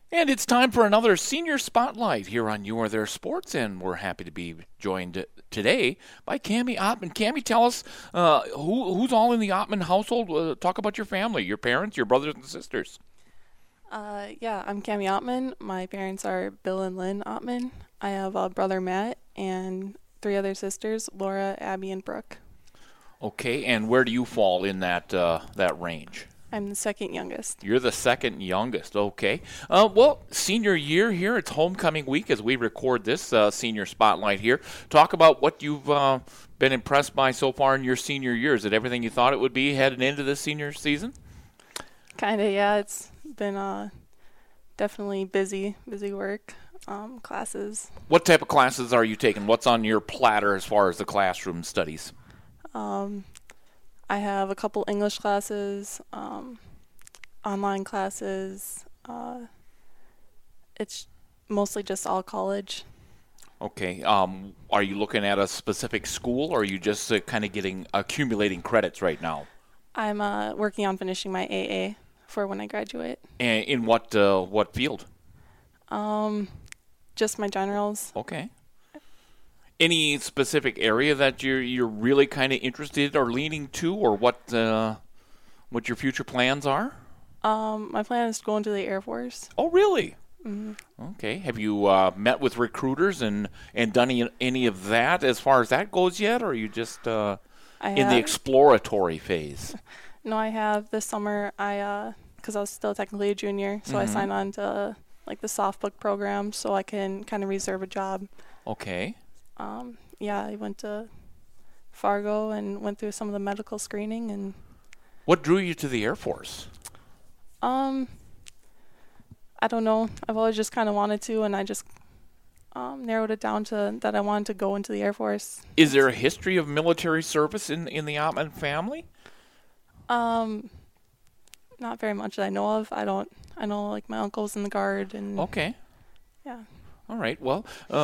And it's time for another Senior Spotlight here on You Are There Sports, and we're happy to be joined today by Cammie Ottman. Cammie, tell us who's all in the Ottman household. Talk about your family, your parents, your brothers and sisters. I'm Cammie Ottman. My parents are Bill and Lynn Ottman. I have a brother, Matt, and three other sisters, Laura, Abby, and Brooke. Okay, and where do you fall in that range? I'm the second youngest. You're the second youngest. Okay. Well, senior year here. It's homecoming week as we record this Senior Spotlight here. Talk about what you've been impressed by so far in your senior year. Is it everything you thought it would be heading into this senior season? Kind of, yeah. It's been definitely busy work, classes. What type of classes are you taking? What's on your platter as far as the classroom studies? I have a couple English classes, online classes. It's mostly just all college. Okay. Are you looking at a specific school, or are you just kind of accumulating credits right now? I'm working on finishing my AA for when I graduate. And in what field? Just my generals. Okay. Any specific area that you're really kind of interested or leaning to, or what your future plans are? My plan is to go into the Air Force. Oh, really? Mm-hmm. Okay. Have you met with recruiters and done any of that as far as that goes yet, or are you just in the exploratory phase? No, I have this summer. Because I was still technically a junior, so I signed on to like the softbook program, so I can kind of reserve a job. Okay. I went to Fargo and went through some of the medical screening. And what drew you to the Air Force? I don't know. I've always just kind of wanted to, and I just narrowed it down to that I wanted to go into the Air Force. Is there a history of military service in the Ottman family? Not very much that I know of. I know like my uncle's in the Guard and. Okay. Yeah. All right. Well,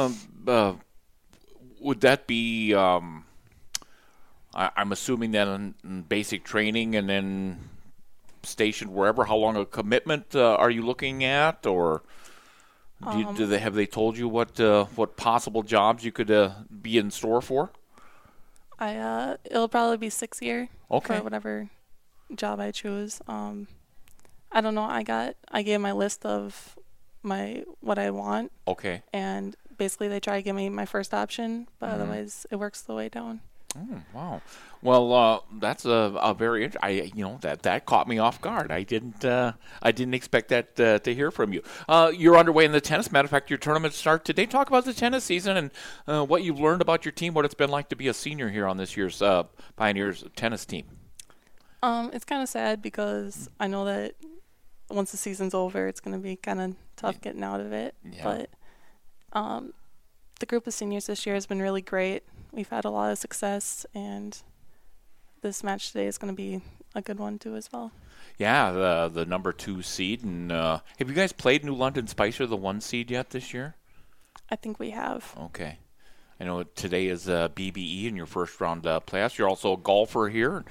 would that be? I'm assuming that in basic training and then stationed wherever. How long a commitment are you looking at, or have they told you what possible jobs you could be in store for? It'll probably be 6 year. Okay. For whatever job I choose. I don't know. I gave my list of what I want. Okay. And basically they try to give me my first option, but otherwise it works the way down. Oh, wow. Well, that's a very that caught me off guard. I didn't expect that to hear from you. You're underway in the tennis. Matter of fact, your tournament starts today. Talk about the tennis season and what you've learned about your team, what it's been like to be a senior here on this year's Pioneers tennis team. It's kind of sad because I know that once the season's over, it's going to be kind of tough getting out of it. Yeah. But the group of seniors this year has been really great. We've had a lot of success, and this match today is going to be a good one too as well. Yeah, the number 2 seed. And have you guys played New London Spicer, the 1 seed, yet this year? I think we have. Okay. I know today is BBE in your first round playoffs. You're also a golfer here.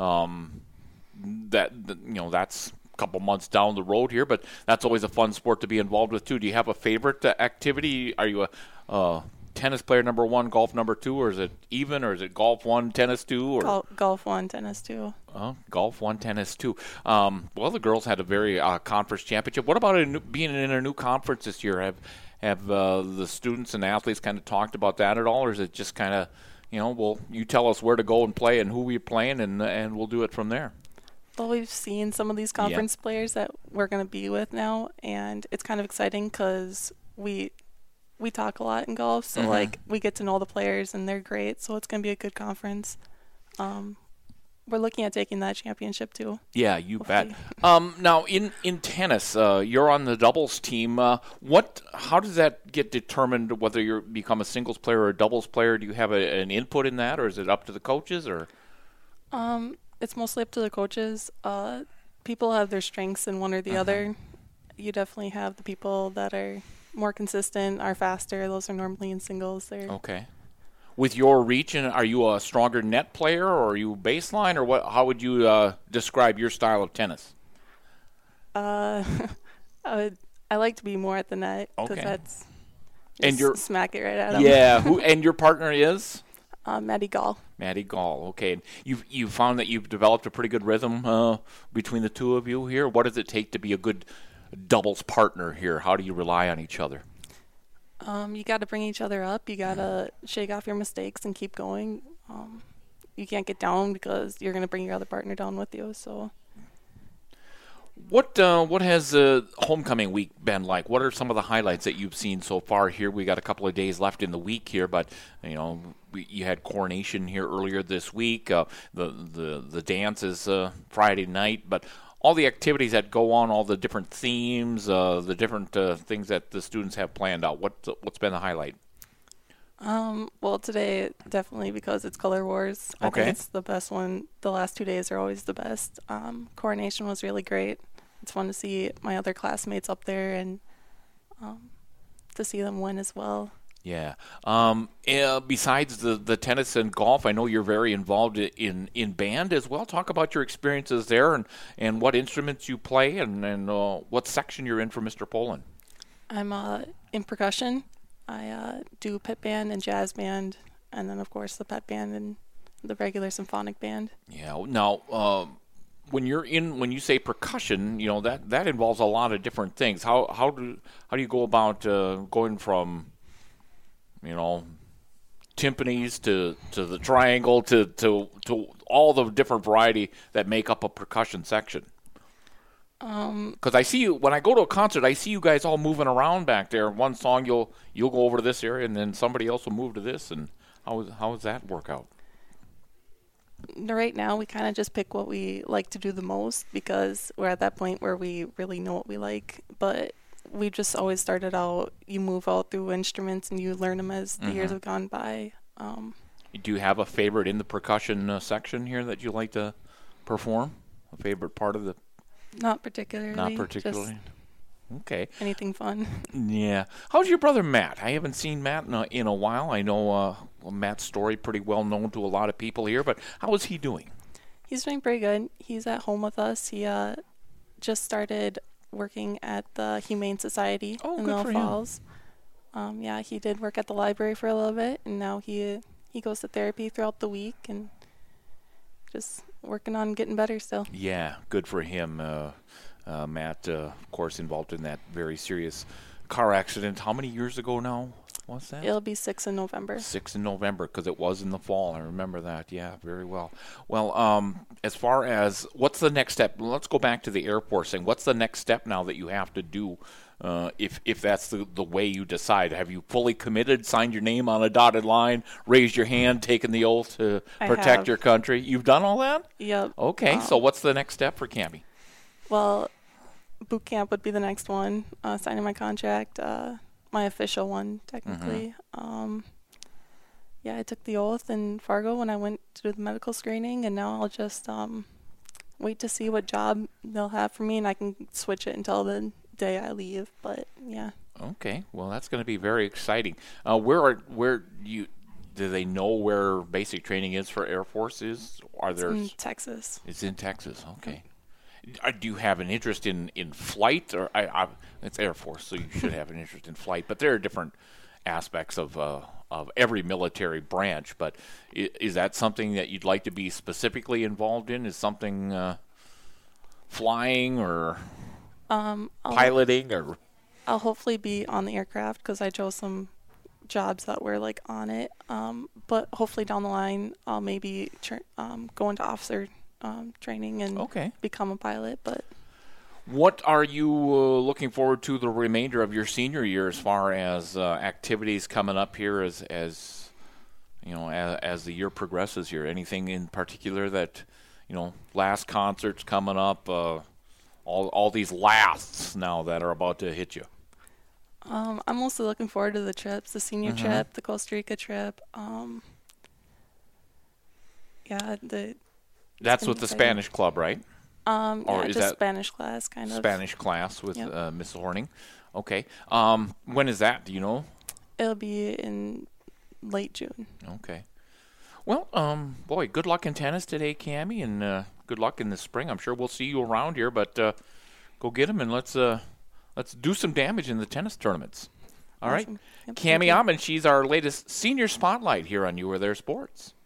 That's a couple months down the road here, but that's always a fun sport to be involved with too. Do you have a favorite activity? Are you a tennis player number 1, golf number 2, or is it even, or is it golf 1, tennis 2? Or golf 1, tennis 2. Golf 1, tennis 2. Well, the girls had a very conference championship. What about being in a new conference this year? Have the students and athletes kind of talked about that at all, or is it just kind of, you tell us where to go and play and who we're playing, and we'll do it from there? Well, we've seen some of these conference players that we're going to be with now, and it's kind of exciting because we talk a lot in golf, so we get to know the players, and they're great, so it's going to be a good conference. We're looking at taking that championship too. Yeah, you hopefully. Bet. Now, in tennis, you're on the doubles team. How does that get determined whether you become a singles player or a doubles player? Do you have an input in that, or is it up to the coaches? Or it's mostly up to the coaches. People have their strengths in one or the other. You definitely have the people that are more consistent, are faster. Those are normally in singles. Okay. With your reach, and are you a stronger net player, or are you baseline, or what? How would you describe your style of tennis? I I like to be more at the net because Okay. that's And just smack it right at them. Yeah. And your partner is? Maddie Gall. Maddie Gall. Okay. And you found that you've developed a pretty good rhythm between the two of you here. What does it take to be a good doubles partner here? How do you rely on each other? You got to bring each other up. You got to shake off your mistakes and keep going. You can't get down because you're going to bring your other partner down with you. So, What has homecoming week been like? What are some of the highlights that you've seen so far here? We got a couple of days left in the week here, but you had coronation here earlier this week. The dance is Friday night, but all the activities that go on, all the different themes, the different things that the students have planned out. What's been the highlight? well, today definitely because it's Color Wars. I Okay. think it's the best one. The last 2 days are always the best. Coronation was really great. It's fun to see my other classmates up there and to see them win as well. Yeah. Besides the tennis and golf, I know you're very involved in band as well. Talk about your experiences there and what instruments you play and what section you're in for Mr. Poland. I'm in percussion. I do pit band and jazz band, and then of course the pep band and the regular symphonic band. Yeah. Now, when you say percussion, that involves a lot of different things. How do you go about going from timpanis to the triangle to all the different variety that make up a percussion section? Because I see you when I go to a concert, I see you guys all moving around back there. One song you'll go over to this area, and then somebody else will move to this. And how does that work out? Right now, we kind of just pick what we like to do the most because we're at that point where we really know what we like. But we just always started out, you move out through instruments and you learn them as the years have gone by. Do you have a favorite in the percussion section here that you like to perform? A favorite part of the? Not particularly. Not particularly. Just Okay. anything fun. Yeah. How's your brother Matt? I haven't seen Matt in a while. I know Matt's story pretty well known to a lot of people here, but how is he doing? He's doing pretty good. He's at home with us. He just started working at the Humane Society in good Little for him. Falls. Yeah, he did work at the library for a little bit, and now he goes to therapy throughout the week and just working on getting better still. Yeah, good for him. Matt, of course, involved in that very serious car accident. How many years ago now was that? It'll be 6 in November. 6 in November, because it was in the fall. I remember that. Yeah, very well. Well, as far as what's the next step, let's go back to the Air Force thing. What's the next step now that you have to do if that's the way you decide? Have you fully committed, signed your name on a dotted line, raised your hand, taken the oath to I protect have. your country? You've done all that? Yep. Okay, so what's the next step for Cammie? Well, boot camp would be the next one. Signing my contract, my official one, technically. Yeah, I took the oath in Fargo when I went to do the medical screening, and now I'll just wait to see what job they'll have for me, and I can switch it until the day I leave. But yeah, Okay, well that's going to be very exciting. Do they know where basic training is for Air Force is? Are there? in Texas. It's in Texas. Okay. Do you have an interest in flight, or it's Air Force, so you should have an interest in flight? But there are different aspects of every military branch. But is that something that you'd like to be specifically involved in? Is something flying or piloting or? I'll hopefully be on the aircraft because I chose some jobs that were like on it. But hopefully down the line, I'll maybe go into officer training and become a pilot. But what are you looking forward to the remainder of your senior year as far as activities coming up here as you know as the year progresses here? Anything in particular that last concerts coming up? All these lasts now that are about to hit you. I'm mostly looking forward to the trips, the senior trip, the Costa Rica trip. Yeah, That's with the Spanish club, right? Or Or yeah, is just that Spanish class, kind of. Spanish class with Yep. Miss Horning. Okay. When is that? Do you know? It'll be in late June. Okay. Well, boy, good luck in tennis today, Cammie, and good luck in the spring. I'm sure we'll see you around here, but go get them and let's let's do some damage in the tennis tournaments. All right. Awesome. Yep, Cami Amon, she's our latest senior spotlight here on You Are There Sports.